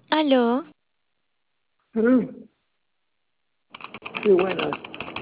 Aló, Mm, sí, buenas.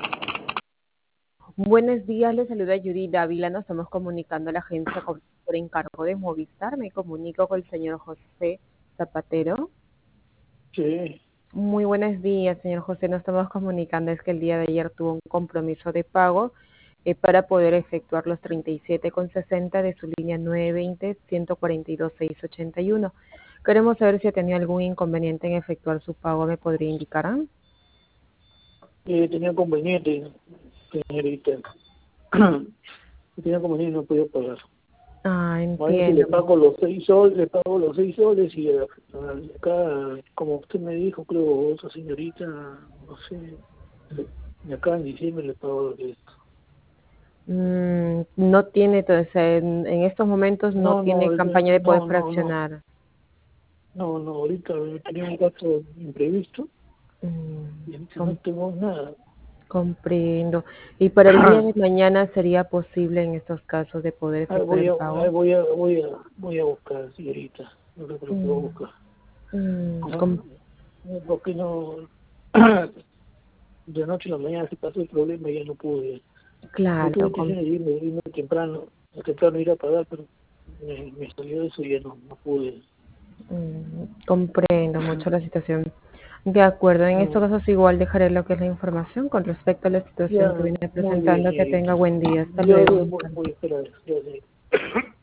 Buenos días, le saluda Yuri Dávila. Nos estamos comunicando a la agencia por encargo de Movistar. Me comunico con el señor José Zapatero. Sí, Muy buenos días, señor José. Nos estamos comunicando. Es que el día de ayer tuvo un compromiso de pago para poder efectuar los 37,60 de su línea 920-142-681. Queremos saber si ha tenido algún inconveniente en efectuar su pago. ¿Me podría indicar? tenía conveniente, señorita. Tenía conveniente y no podía pagar. Ah, Vaya que le entiendo. pago los 6 soles, le pago los 6 soles y acá, como usted me dijo, creo, otra señorita, no sé, y acá en diciembre le pago lo que es. No tiene, entonces, en estos momentos no No, tiene no, campaña de poder no, no, no, fraccionar. no, ahorita tenía un gasto imprevisto Mm, y ahorita no com- tengo nada. Comprendo. Y para el día de mañana sería posible en estos casos de poder Ahí efectuar el pago. voy a buscar, señorita, no sé qué lo puedo Mm, buscar. mm, Ajá. com- Porque no, de noche a la mañana se pasó el problema y ya no pude. No tuve claro, intención de irme temprano ir a pagar, pero me salió eso y ya no pude. comprendo mucho la situación. De acuerdo, en estos No, casos igual dejaré lo que es la información con respecto a la ya, situación que viene muy bien, presentando. Que tenga señorita. buen día. Hasta Yo luego. voy a esperar, ya sé.